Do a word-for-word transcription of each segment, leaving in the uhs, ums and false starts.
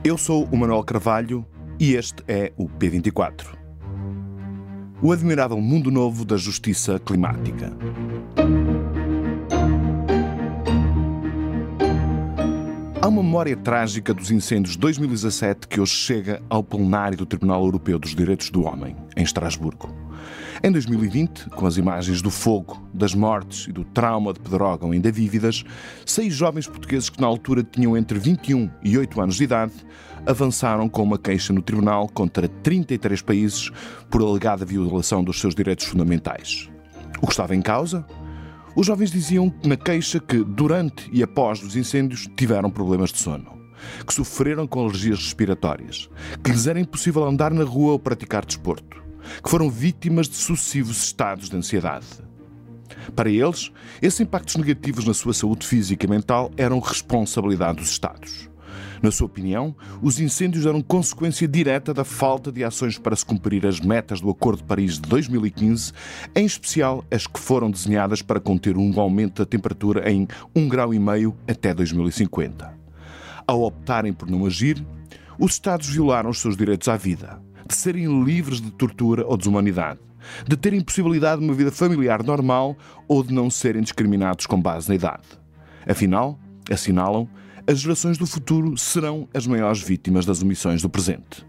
Eu sou o Manuel Carvalho e este é o P vinte e quatro. O admirável mundo novo da justiça climática. Há uma memória trágica dos incêndios de dois mil e dezassete que hoje chega ao plenário do Tribunal Europeu dos Direitos do Homem, em Estrasburgo. Em dois mil e vinte, com as imagens do fogo, das mortes e do trauma de Pedrógão ainda vívidas, seis jovens portugueses que na altura tinham entre vinte e um e oito anos de idade avançaram com uma queixa no tribunal contra trinta e três países por alegada violação dos seus direitos fundamentais. O que estava em causa? Os jovens diziam na queixa que, durante e após os incêndios, tiveram problemas de sono, que sofreram com alergias respiratórias, que lhes era impossível andar na rua ou praticar desporto, que foram vítimas de sucessivos estados de ansiedade. Para eles, esses impactos negativos na sua saúde física e mental eram responsabilidade dos Estados. Na sua opinião, os incêndios eram consequência direta da falta de ações para se cumprir as metas do Acordo de Paris de dois mil e quinze, em especial as que foram desenhadas para conter um aumento da temperatura em um grau e meio até dois mil e cinquenta. Ao optarem por não agir, os Estados violaram os seus direitos à vida, de serem livres de tortura ou desumanidade, de terem possibilidade de uma vida familiar normal ou de não serem discriminados com base na idade. Afinal, assinalam, as gerações do futuro serão as maiores vítimas das omissões do presente.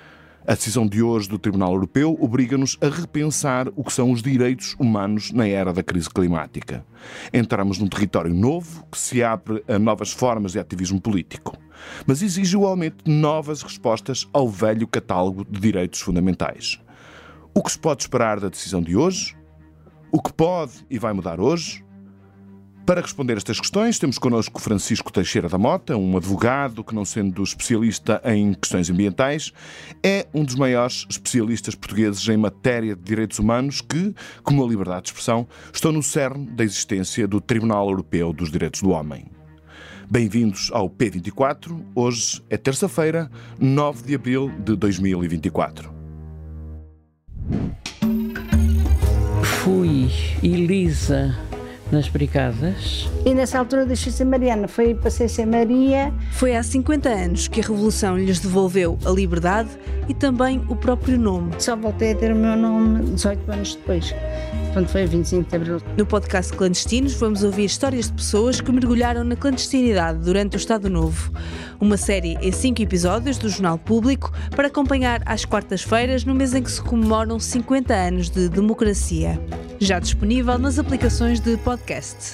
A decisão de hoje do Tribunal Europeu obriga-nos a repensar o que são os direitos humanos na era da crise climática. Entramos num território novo que se abre a novas formas de ativismo político, mas exige igualmente novas respostas ao velho catálogo de direitos fundamentais. O que se pode esperar da decisão de hoje? O que pode e vai mudar hoje? Para responder a estas questões, temos connosco Francisco Teixeira da Mota, um advogado que, não sendo especialista em questões ambientais, é um dos maiores especialistas portugueses em matéria de direitos humanos que, como a liberdade de expressão, estão no cerne da existência do Tribunal Europeu dos Direitos do Homem. Bem-vindos ao P vinte e quatro. Hoje é terça-feira, nove de abril de dois mil e vinte e quatro. Fui Elisa nas brigadas. E nessa altura deixei ser Mariana, foi, passei a ser Maria. Foi há cinquenta anos que a Revolução lhes devolveu a liberdade e também o próprio nome. Só voltei a ter o meu nome dezoito anos depois. Quando foi a vinte e cinco de abril. No podcast Clandestinos vamos ouvir histórias de pessoas que mergulharam na clandestinidade durante o Estado Novo. Uma série em cinco episódios do Jornal Público para acompanhar às quartas-feiras no mês em que se comemoram cinquenta anos de democracia. Já disponível nas aplicações de podcast.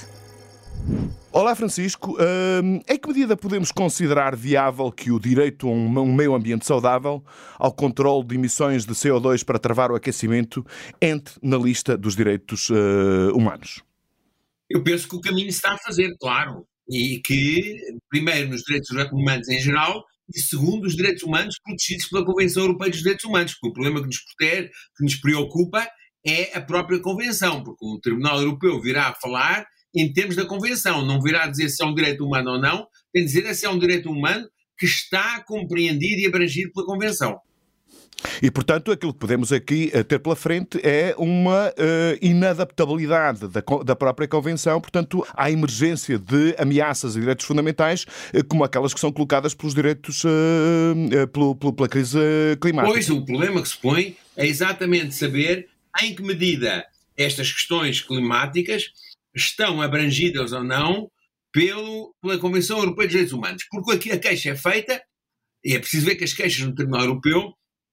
Olá, Francisco. Uh, em que medida podemos considerar viável que o direito a um, um meio ambiente saudável, ao controle de emissões de C O dois para travar o aquecimento, entre na lista dos direitos uh, humanos? Eu penso que o caminho se está a fazer, claro. E que, primeiro, nos direitos humanos em geral, e segundo, os direitos humanos protegidos pela Convenção Europeia dos Direitos Humanos, porque o problema que nos protege, que nos preocupa, é a própria Convenção, porque o Tribunal Europeu virá a falar em termos da Convenção, não virá dizer se é um direito humano ou não, tem de dizer se é um direito humano que está compreendido e abrangido pela Convenção. E, portanto, aquilo que podemos aqui ter pela frente é uma uh, inadaptabilidade da, da própria Convenção, portanto, à emergência de ameaças a direitos fundamentais, uh, como aquelas que são colocadas pelos direitos, uh, uh, pelo, pelo, pela crise climática. Pois, o problema que se põe é exatamente saber em que medida estas questões climáticas estão abrangidas ou não pelo, pela Convenção Europeia dos Direitos Humanos. Porque aqui a queixa é feita, e é preciso ver que as queixas no Tribunal Europeu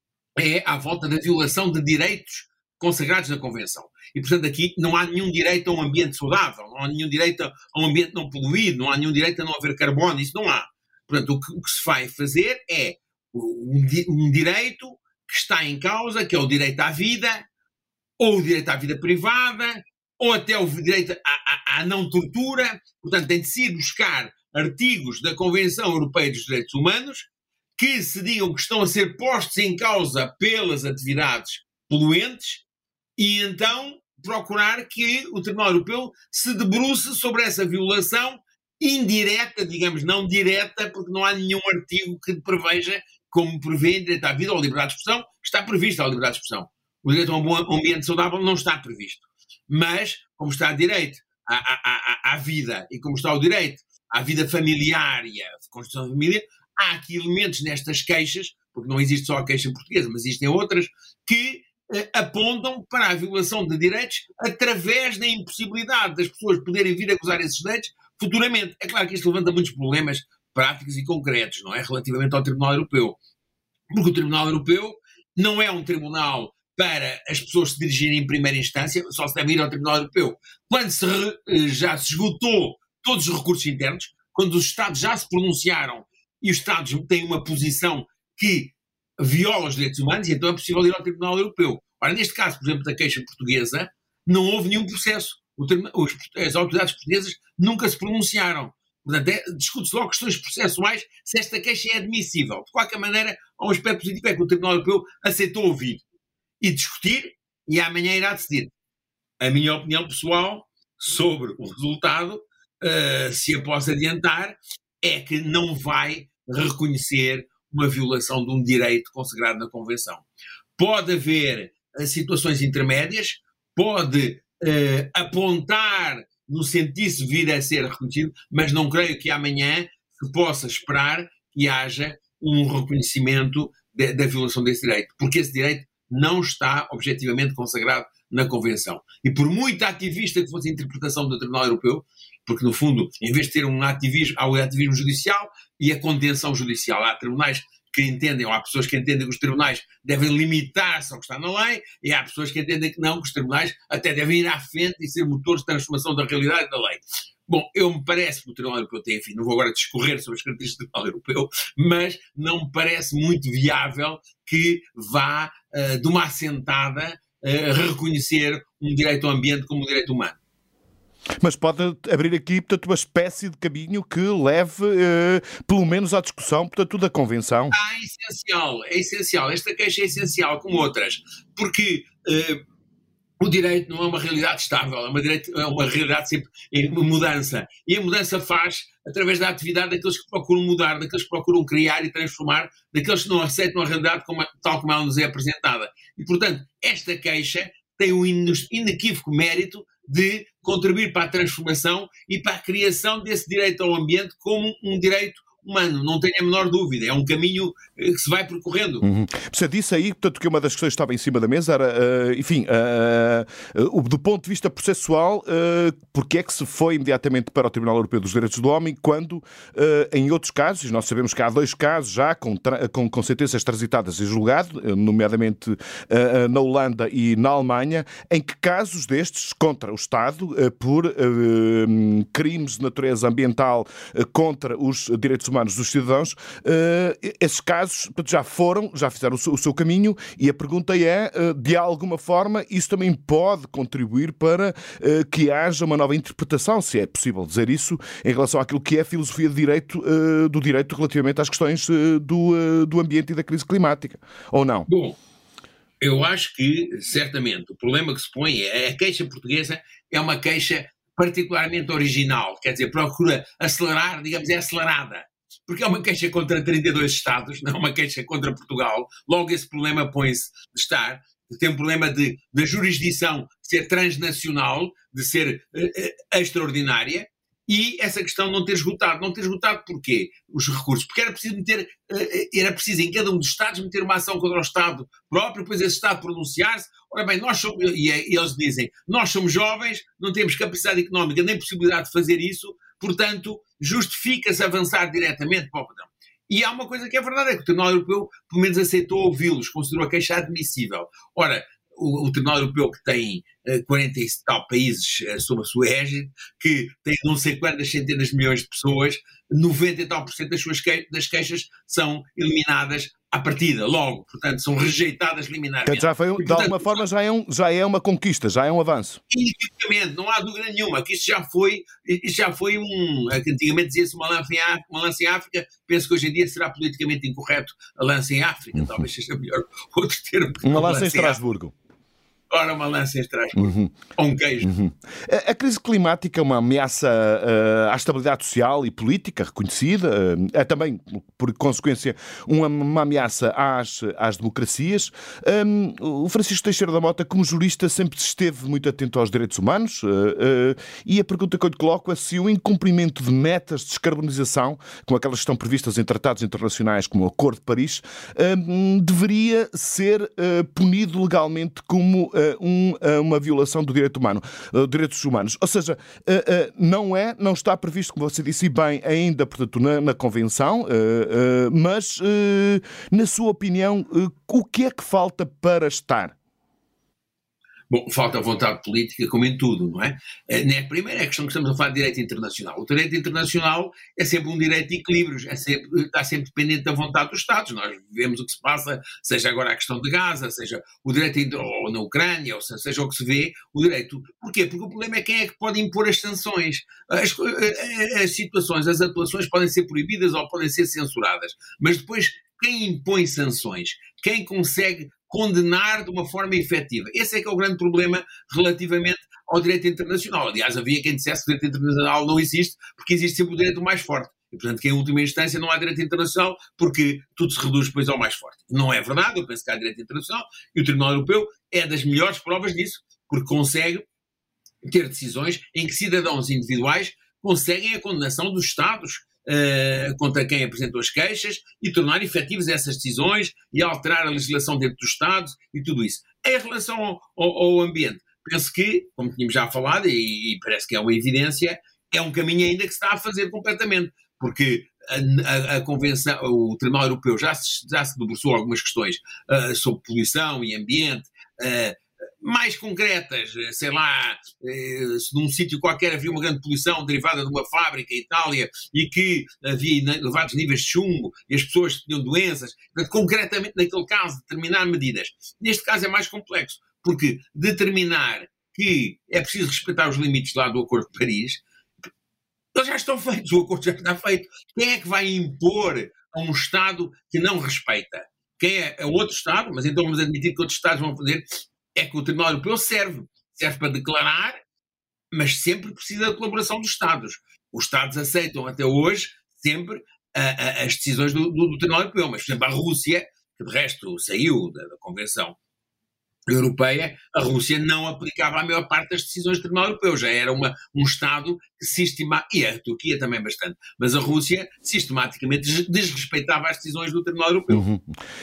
é à volta da violação de direitos consagrados na Convenção. E, portanto, aqui não há nenhum direito a um ambiente saudável, não há nenhum direito a um ambiente não poluído, não há nenhum direito a não haver carbono, isso não há. Portanto, o que, o que se vai fazer é um, um direito que está em causa, que é o direito à vida, ou o direito à vida privada, ou até o direito à, à, à não tortura. Portanto, tem de se ir buscar artigos da Convenção Europeia dos Direitos Humanos que se digam que estão a ser postos em causa pelas atividades poluentes e então procurar que o Tribunal Europeu se debruce sobre essa violação indireta, digamos, não direta, porque não há nenhum artigo que preveja, como prevê em direito à vida ou à liberdade de expressão, está prevista a liberdade de expressão. O direito a um bom ambiente saudável não está previsto. Mas, como está o direito à, à, à, à vida e como está o direito à vida familiar e à construção da família, há aqui elementos nestas queixas, porque não existe só a queixa portuguesa, mas existem outras, que eh, apontam para a violação de direitos através da impossibilidade das pessoas poderem vir a gozar esses direitos futuramente. É claro que isto levanta muitos problemas práticos e concretos, não é? Relativamente ao Tribunal Europeu. Porque o Tribunal Europeu não é um tribunal para as pessoas se dirigirem em primeira instância, só se deve ir ao Tribunal Europeu quando se re, já se esgotou todos os recursos internos, quando os Estados já se pronunciaram e os Estados têm uma posição que viola os direitos humanos, e então é possível ir ao Tribunal Europeu. Ora, neste caso, por exemplo, da queixa portuguesa, não houve nenhum processo. O, as autoridades portuguesas nunca se pronunciaram. Portanto, é, discute-se logo questões processuais se esta queixa é admissível. De qualquer maneira, há um aspecto positivo, é que o Tribunal Europeu aceitou ouvir e discutir, e amanhã irá decidir. A minha opinião pessoal sobre o resultado, uh, se a posso adiantar, é que não vai reconhecer uma violação de um direito consagrado na Convenção. Pode haver uh, situações intermédias, pode uh, apontar no sentido de vir a ser reconhecido, mas não creio que amanhã se possa esperar que haja um reconhecimento de, da violação desse direito, porque esse direito não está objetivamente consagrado na Convenção. E por muito ativista que fosse a interpretação do Tribunal Europeu, porque no fundo, em vez de ter um ativismo, há o ativismo judicial e a contenção judicial. Há tribunais que entendem, ou há pessoas que entendem que os tribunais devem limitar-se ao que está na lei, e há pessoas que entendem que não, que os tribunais até devem ir à frente e ser motores de transformação da realidade da lei. Bom, eu me parece que o Tribunal Europeu tem, enfim, não vou agora discorrer sobre as características do Tribunal Europeu, mas não me parece muito viável que vá, uh, de uma assentada, uh, reconhecer um direito ao ambiente como um direito humano. Mas pode abrir aqui, portanto, uma espécie de caminho que leve, eh, pelo menos, à discussão, portanto, da Convenção. Ah, é essencial, é essencial. Esta queixa é essencial, como outras, porque eh, o direito não é uma realidade estável, é uma, direito, é uma realidade sempre em mudança. E a mudança faz através da atividade daqueles que procuram mudar, daqueles que procuram criar e transformar, daqueles que não aceitam a realidade como, tal como ela nos é apresentada. E, portanto, esta queixa tem um inequívoco mérito de contribuir para a transformação e para a criação desse direito ao ambiente como um direito humano, não tenho a menor dúvida, é um caminho que se vai percorrendo. Uhum. Você disse aí, portanto, que uma das questões que estava em cima da mesa era, uh, enfim, uh, uh, do ponto de vista processual, uh, porque é que se foi imediatamente para o Tribunal Europeu dos Direitos do Homem, quando, uh, em outros casos, nós sabemos que há dois casos já com, com, com sentenças transitadas em julgado, nomeadamente uh, na Holanda e na Alemanha, em que casos destes contra o Estado, uh, por uh, crimes de natureza ambiental uh, contra os direitos humanos humanos dos cidadãos, uh, esses casos já foram, já fizeram o seu, o seu caminho, e a pergunta é, uh, de alguma forma, isso também pode contribuir para uh, que haja uma nova interpretação, se é possível dizer isso, em relação àquilo que é a filosofia de direito, uh, do direito relativamente às questões uh, do, uh, do ambiente e da crise climática, ou não? Bom, eu acho que, certamente, o problema que se põe é a queixa portuguesa é uma queixa particularmente original, quer dizer, procura acelerar, digamos, é acelerada. Porque é uma queixa contra trinta e dois Estados, não é uma queixa contra Portugal. Logo esse problema põe-se de estar. Tem um problema de, de jurisdição ser transnacional, de ser uh, extraordinária, e essa questão não ter esgotado. Não ter esgotado porquê? Os recursos. Porque era preciso meter, uh, era preciso em cada um dos Estados meter uma ação contra o Estado próprio, depois esse Estado pronunciar-se. Ora bem, nós somos, e, e eles dizem, nós somos jovens, não temos capacidade económica nem possibilidade de fazer isso, portanto, justifica-se avançar diretamente para o padrão. E há uma coisa que é verdade, é que o Tribunal Europeu, pelo menos, aceitou ouvi-los, considerou a queixa admissível. Ora, o, o Tribunal Europeu, que tem uh, quarenta e tal países uh, sob a sua égide, que tem não sei quantas centenas de milhões de pessoas, noventa e tal por cento das suas que, das queixas são eliminadas à partida, logo, portanto, são rejeitadas liminarmente. Já foi, de portanto, alguma forma já é, um, já é uma conquista, já é um avanço. Inequivocamente, não há dúvida nenhuma, que isto já foi, isto já foi um, antigamente dizia-se uma lança, em África, uma lança em África, penso que hoje em dia será politicamente incorreto a lança em África, uhum. Talvez seja melhor outro termo. Uma lança em Estrasburgo. ora uma lança em Estrasburgo, uhum. ou um queijo. Uhum. A, a crise climática é uma ameaça uh, à estabilidade social e política reconhecida, uh, é também, por consequência, uma, uma ameaça às, às democracias. Um, o Francisco Teixeira da Mota, como jurista, sempre esteve muito atento aos direitos humanos uh, uh, e a pergunta que eu lhe coloco é se o incumprimento de metas de descarbonização, como aquelas que estão previstas em tratados internacionais como o Acordo de Paris, uh, deveria ser uh, punido legalmente como uh, um, uh, uma violação do direito humano, uh, direitos humanos. Ou seja, uh, uh, não é, não está previsto, como você disse bem, ainda, portanto, na, na Convenção, uh, uh, mas, uh, na sua opinião, uh, o que é que falta para estar? Bom, falta vontade política, como em tudo, não é? A primeira é a questão que estamos a falar de direito internacional. O direito internacional é sempre um direito de equilíbrios, é sempre, está sempre dependente da vontade dos Estados. Nós vemos o que se passa, seja agora a questão de Gaza, seja o direito ou na Ucrânia, ou seja o que se vê, o direito. Porquê? Porque o problema é quem é que pode impor as sanções. As, as situações, as atuações podem ser proibidas ou podem ser censuradas, mas depois quem impõe sanções, quem consegue condenar de uma forma efetiva. Esse é que é o grande problema relativamente ao direito internacional. Aliás, havia quem dissesse que o direito internacional não existe porque existe sempre o direito mais forte. E, portanto, que em última instância não há direito internacional porque tudo se reduz depois ao mais forte. Não é verdade, eu penso que há direito internacional e o Tribunal Europeu é das melhores provas disso, porque consegue ter decisões em que cidadãos individuais conseguem a condenação dos Estados Uh, contra quem apresentou as queixas e tornar efetivas essas decisões e alterar a legislação dentro dos Estados e tudo isso. Em relação ao, ao, ao ambiente, penso que, como tínhamos já falado, e, e parece que é uma evidência, é um caminho ainda que se está a fazer completamente, porque a, a, a Convenção, o Tribunal Europeu já se, já se debruçou algumas questões uh, sobre poluição e ambiente, uh, mais concretas, sei lá, se num sítio qualquer havia uma grande poluição derivada de uma fábrica em Itália e que havia elevados níveis de chumbo e as pessoas tinham doenças, concretamente naquele caso determinar medidas. Neste caso é mais complexo, porque determinar que é preciso respeitar os limites lá do Acordo de Paris, eles já estão feitos, o acordo já está feito. Quem é que vai impor a um Estado que não respeita? Quem é? É outro Estado, mas então vamos admitir que outros Estados vão fazer. É que o Tribunal Europeu serve, serve para declarar, mas sempre precisa da colaboração dos Estados. Os Estados aceitam até hoje sempre a, a, as decisões do, do, do Tribunal Europeu, mas, por exemplo, a Rússia, que de resto saiu da, da Convenção Europeia, a Rússia não aplicava a maior parte das decisões do Tribunal Europeu, já era uma, um Estado que sistematicamente, e a Turquia também bastante, mas a Rússia sistematicamente desrespeitava as decisões do Tribunal Europeu. Uhum.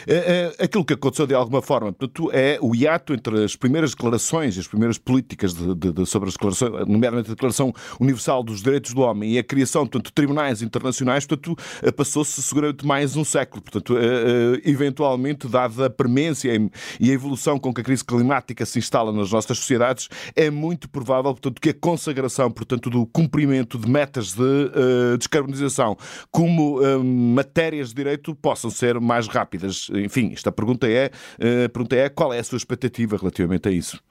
É, é, aquilo que aconteceu de alguma forma, portanto, é o hiato entre as primeiras declarações e as primeiras políticas de, de, de, sobre as declarações, nomeadamente a Declaração Universal dos Direitos do Homem e a criação, portanto, de tribunais internacionais, portanto, passou-se seguramente mais um século, portanto, eventualmente, dada a premência e a evolução com que a crise climática se instala nas nossas sociedades, é muito provável, portanto, que a consagração, portanto, do cumprimento de metas de uh, descarbonização como uh, matérias de direito possam ser mais rápidas. Enfim, esta pergunta é, uh, a pergunta é qual é a sua expectativa relativamente a isso?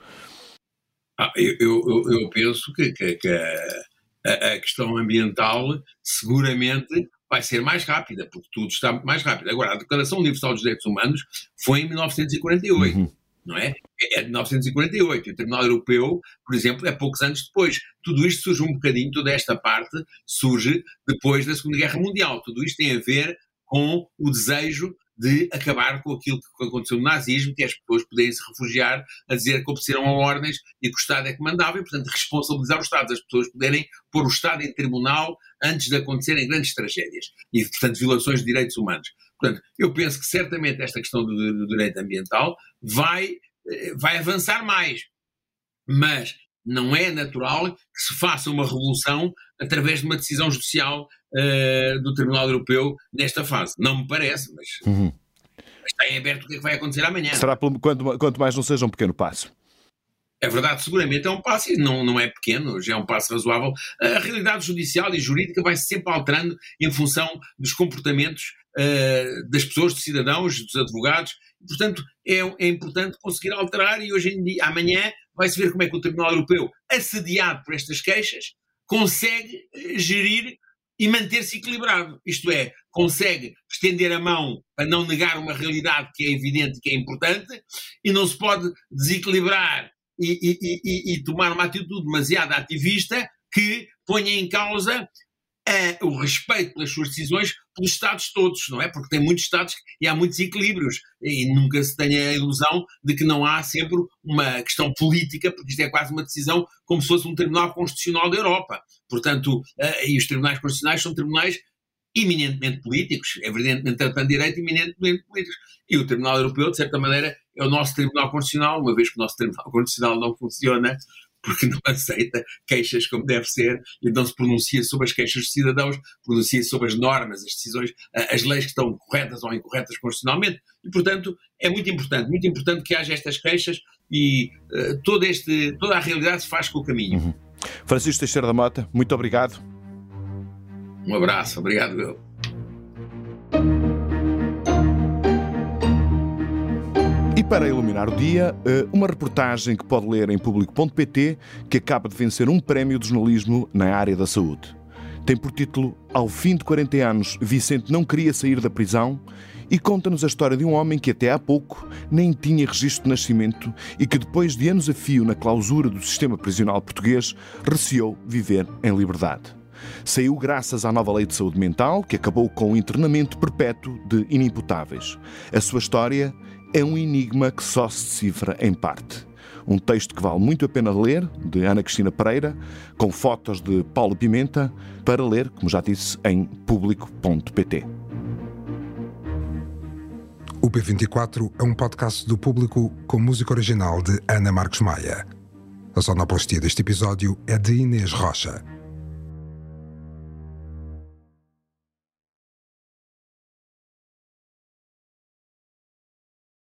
Ah, eu, eu, eu penso que, que, que a, a questão ambiental seguramente vai ser mais rápida, porque tudo está muito mais rápido. Agora, a Declaração Universal dos Direitos Humanos foi em mil novecentos e quarenta e oito. Uhum. Não é? É de mil novecentos e quarenta e oito. E o Tribunal Europeu, por exemplo, é poucos anos depois. Tudo isto surge um bocadinho, toda esta parte surge depois da Segunda Guerra Mundial. Tudo isto tem a ver com o desejo de acabar com aquilo que aconteceu no nazismo, que é as pessoas poderem se refugiar a dizer que obedeceram a ordens e que o Estado é que mandava e, portanto, responsabilizar o Estado. As pessoas poderem pôr o Estado em tribunal antes de acontecerem grandes tragédias e, portanto, violações de direitos humanos. Portanto, eu penso que certamente esta questão do, do direito ambiental vai, vai avançar mais, mas não é natural que se faça uma revolução através de uma decisão judicial uh, do Tribunal Europeu nesta fase. Não me parece, mas, uhum. mas está em aberto o que é que vai acontecer amanhã. Será quanto, quanto mais não seja um pequeno passo. É verdade, seguramente é um passo, e não, não é pequeno, já é um passo razoável. A realidade judicial e jurídica vai se sempre alterando em função dos comportamentos uh, das pessoas, dos cidadãos, dos advogados. Portanto, é, é importante conseguir alterar e hoje em dia, amanhã, vai-se ver como é que o Tribunal Europeu, assediado por estas queixas, consegue gerir e manter-se equilibrado. Isto é, consegue estender a mão para não negar uma realidade que é evidente e que é importante, e não se pode desequilibrar e, e, e, e tomar uma atitude demasiado ativista que ponha em causa uh, o respeito pelas suas decisões pelos Estados todos, não é? Porque tem muitos Estados e há muitos equilíbrios, e nunca se tenha a ilusão de que não há sempre uma questão política, porque isto é quase uma decisão como se fosse um Tribunal Constitucional da Europa. Portanto, uh, e os tribunais constitucionais são tribunais eminentemente políticos, evidentemente tratando de direito, eminentemente políticos. E o Tribunal Europeu, de certa maneira, é o nosso Tribunal Constitucional, uma vez que o nosso Tribunal Constitucional não funciona, porque não aceita queixas como deve ser, e não se pronuncia sobre as queixas dos cidadãos, pronuncia sobre as normas, as decisões, as leis que estão corretas ou incorretas constitucionalmente, e, portanto, é muito importante, muito importante que haja estas queixas e uh, todo este, toda a realidade se faz com o caminho. Uhum. Francisco Teixeira da Mota, muito obrigado. Um abraço, obrigado eu. E para iluminar o dia, uma reportagem que pode ler em público ponto pt que acaba de vencer um prémio de jornalismo na área da saúde. Tem por título Ao fim de quarenta anos, Vicente não queria sair da prisão e conta-nos a história de um homem que até há pouco nem tinha registro de nascimento e que depois de anos a fio na clausura do sistema prisional português, receou viver em liberdade. Saiu graças à nova lei de saúde mental, que acabou com o internamento perpétuo de inimputáveis. A sua história é um enigma que só se decifra em parte. Um texto que vale muito a pena ler, de Ana Cristina Pereira, com fotos de Paulo Pimenta, para ler, como já disse, em público ponto pt. O P vinte e quatro é um podcast do Público com música original de Ana Marques Maia. A sonoplastia deste episódio é de Inês Rocha.